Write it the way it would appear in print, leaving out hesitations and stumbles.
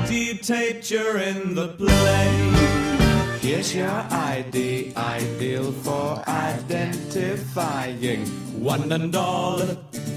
meditate during the play. Here's your ID, ideal for identifying one and all.